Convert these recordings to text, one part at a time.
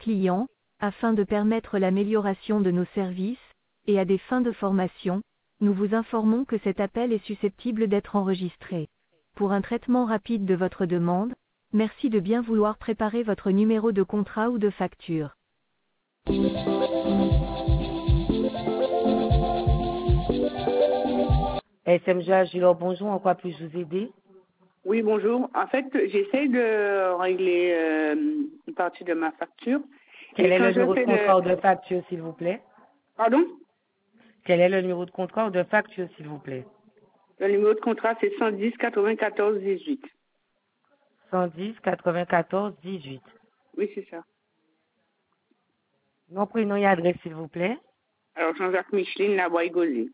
clients, afin de permettre l'amélioration de nos services, et à des fins de formation, nous vous informons que cet appel est susceptible d'être enregistré. Pour un traitement rapide de votre demande, merci de bien vouloir préparer votre numéro de contrat ou de facture. SMG Agilor, bonjour, en quoi puis-je vous aider? Oui, bonjour. En fait, j'essaie de régler une partie de ma facture. Quel est quand le je numéro de fais contrat ou de facture, s'il vous plaît? Pardon? Quel est le numéro de contrat ou de facture, s'il vous plaît? Le numéro de contrat, c'est 110 94 18. 110 94 18. Oui, c'est ça. Nom, prénom et adresse, s'il vous plaît. Alors, Jean-Jacques Micheline, la Bois-Gauzy.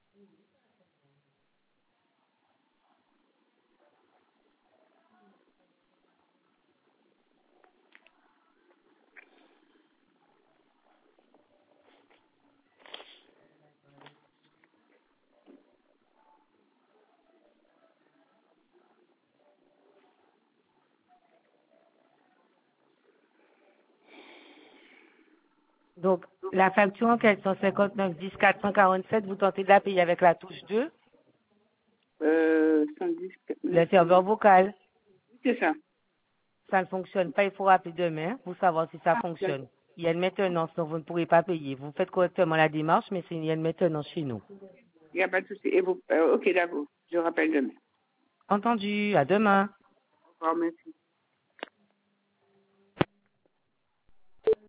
Donc, la facture en question, 59 10 447, vous tentez de la payer avec la touche 2, 110. le serveur vocal. C'est ça. Ça ne fonctionne pas, il faut rappeler demain pour savoir si ça fonctionne. Il y a une maintenance, donc vous ne pourrez pas payer. Vous faites correctement la démarche, mais il y a une maintenance chez nous. Il n'y a pas de souci. Et vous, ok, d'accord. Je rappelle demain. Entendu, à demain. Au revoir, merci.